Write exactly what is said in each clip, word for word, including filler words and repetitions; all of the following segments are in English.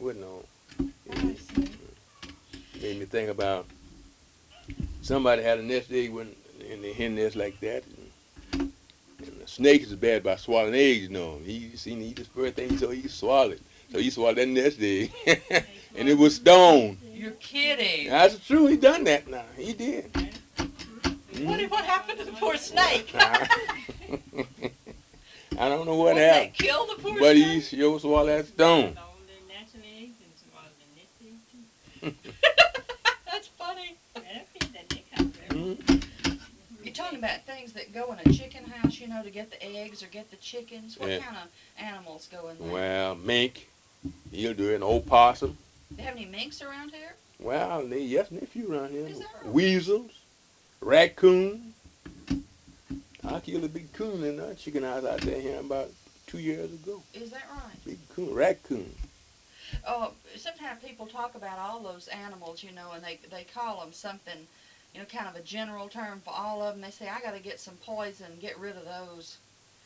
putting on. I see. Made me think about somebody had a nest egg when, in the hen nest like that. And, and the snake is bad by swallowing eggs, you know. He seen he eat his first thing, so he swallowed it. So he swallowed that nest egg. And it was stone. You're kidding. That's true, he done that now. He did. What, what happened to the poor snake? I don't know what Did happened. they kill the poor But snake? he sure swallowed that stone. That's funny. Mhm. You're talking about things that go in a chicken house, you know, to get the eggs or get the chickens. What Yeah. kind of animals go in there? Well, mink, he'll do it. An opossum. Do you have any minks around here? Well, they, yes, there are a few around here. Is there really? Weasels, raccoon. I killed a big coon in a chicken house out there here about two years ago. Is that right? Big coon, raccoon. Uh, sometimes people talk about all those animals, you know, and they they call them something, you know, kind of a general term for all of them. They say, I got to get some poison, get rid of those.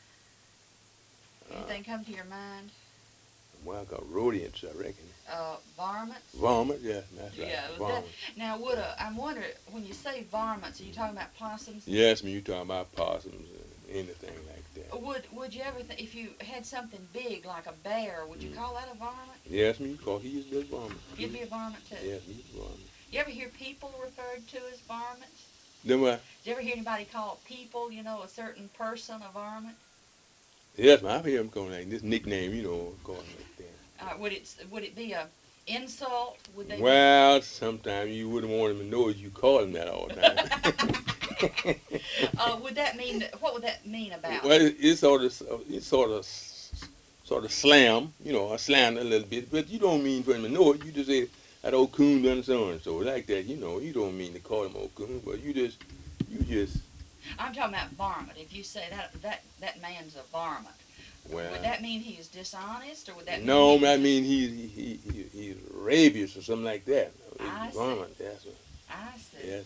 Anything come to your mind? Well, I got rodents, I reckon. Uh, varmints? Vomit, yeah, that's right. Yeah. That, Vomit. now, would a, I'm wondering, when you say varmints, are you talking about possums? Yes, when you talking about possums and anything like that. Would Would you ever, th- if you had something big like a bear, would you Mm. call that a varmint? Yes, me, because he's a vomit. You'd be a varmint too. Yes, he's a vomit. You ever hear people referred to as varmints? Then what? Did you ever hear anybody call people, you know, a certain person a varmint? Yes, man, I've heard him calling like this nickname, you know, calling like that. Uh, would it Would it be a insult? Would they? Well, sometimes you wouldn't want him to know you call him that all the time. uh, would that mean? What would that mean about? Well, it- it's sort of, it's sort of, sort of slam, you know, I slammed a little bit, but you don't mean for him to know it. You just say that old coon done so and so like that, you know. You don't mean to call him old coon, but you just, you just. I'm talking about varmint. If you say that that that man's a varmint, Well, would that mean he's dishonest, or would that? no, mean I he's mean he, he, he, he's rabious or something like that. I see. Vomit, that's what, I see. yes.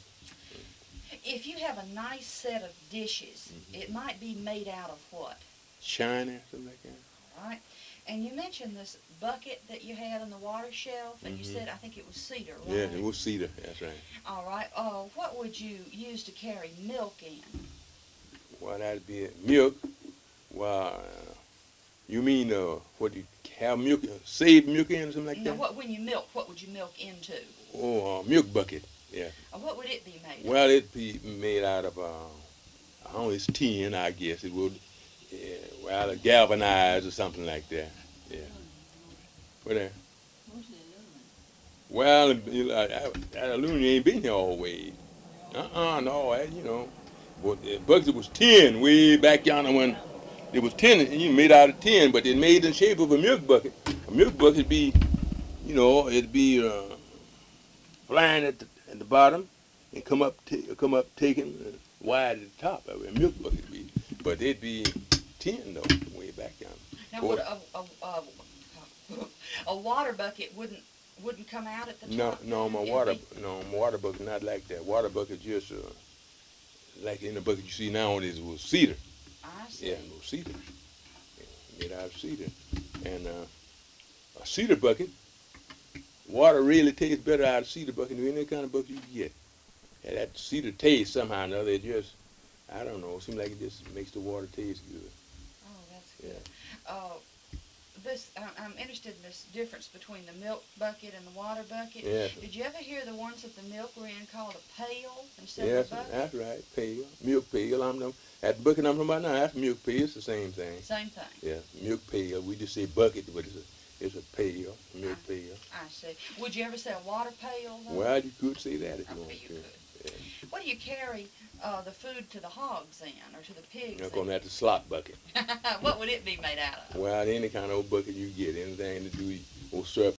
If you have a nice set of dishes, Mhm. it might be made out of what? China, something like that. All right. And you mentioned this bucket that you had on the water shelf, and you Mhm. said I think it was cedar, right? Yeah, it was cedar, that's right. All right. Oh, what would you use to carry milk in? Well, that'd be it. Milk. Well, uh, you mean uh, what do you have milk, uh, save milk in or something like No, that? what when you milk, what would you milk into? Oh, uh, milk bucket. Yeah. Or what would it be made of? Well, it'd be made out of, uh, I don't know, it's tin, I guess it would. Yeah, well, galvanized or something like that. Yeah. What that? Well, it- it- uh, that, that aluminum ain't been here always. Uh-uh, no, that, you know. But the bucket was tin way back yonder when it was tin, and you made out of tin, but it made in the shape of a milk bucket. A milk bucket be, you know, it'd be uh, flying at the, at the bottom and come up, ta- come up taking uh, wide at the top of it. A milk bucket be, but it'd be tin though, way back yonder. Now, Boy. would a, a, a, a water bucket wouldn't wouldn't come out at the No, top? no, my It'd water, be- no, my water bucket not like that. Water bucket just uh, like in the bucket you see nowadays was cedar. I see. Yeah, it was cedar. Yeah, made out of cedar. And uh, a cedar bucket, water really tastes better out of cedar bucket than any kind of bucket you can get. And that cedar taste somehow or another, it just, I don't know, it seems like it just makes the water taste good. Oh, that's Yeah. good. Uh, this I- I'm interested in this difference between the milk bucket and the water bucket. Yes. Did you ever hear the ones that the milk were in called a pail instead Yes, of a bucket? that's right. Pail, milk pail. I'm the, that bucket I'm talking about now, that's milk pail. It's the same thing. Same thing. Yeah, milk pail. We just say bucket, but it's a, it's a pail, milk pail. I see. Would you ever say a water pail? Though? Well, you could say that if you Okay, want you to. could. Yeah. What do you carry uh, the food to the hogs in, or to the pigs? You're in? going to have the slop bucket. What would it be made out of? Well, any kind of old bucket you get, anything to do, or syrup